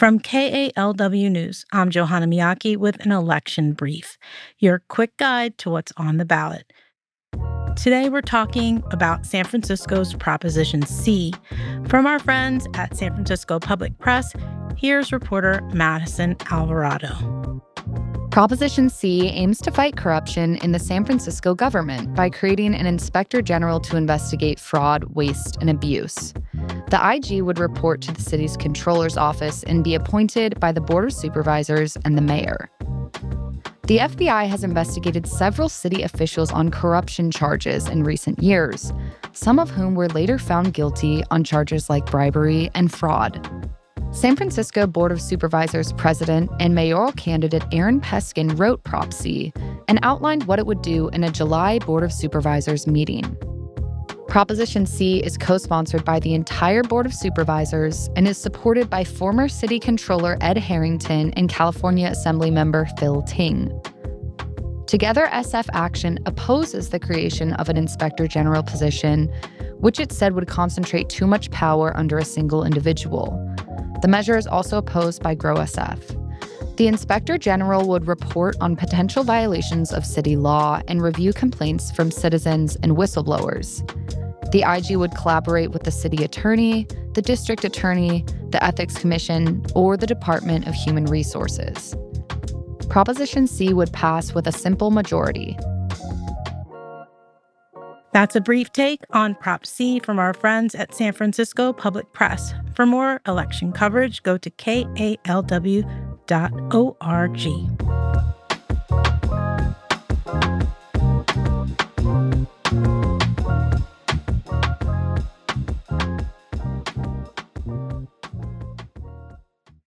From KALW News, I'm Johanna Miyake with an election brief, your quick guide to what's on the ballot. Today we're talking about San Francisco's Proposition C. From our friends at San Francisco Public Press, here's reporter Madison Alvarado. Proposition C aims to fight corruption in the San Francisco government by creating an inspector general to investigate fraud, waste, and abuse. The IG would report to the city's controller's office and be appointed by the Board of Supervisors and the mayor. The FBI has investigated several city officials on corruption charges in recent years, some of whom were later found guilty on charges like bribery and fraud. San Francisco Board of Supervisors president and mayoral candidate Aaron Peskin wrote Prop C and outlined what it would do in a July Board of Supervisors meeting. Proposition C is co-sponsored by the entire Board of Supervisors and is supported by former City Controller Ed Harrington and California Assemblymember Phil Ting. Together, SF Action opposes the creation of an Inspector General position, which it said would concentrate too much power under a single individual. The measure is also opposed by GrowSF. The Inspector General would report on potential violations of city law and review complaints from citizens and whistleblowers. The IG would collaborate with the city attorney, the district attorney, the Ethics Commission, or the Department of Human Resources. Proposition C would pass with a simple majority. That's a brief take on Prop C from our friends at San Francisco Public Press. For more election coverage, go to KALW.org.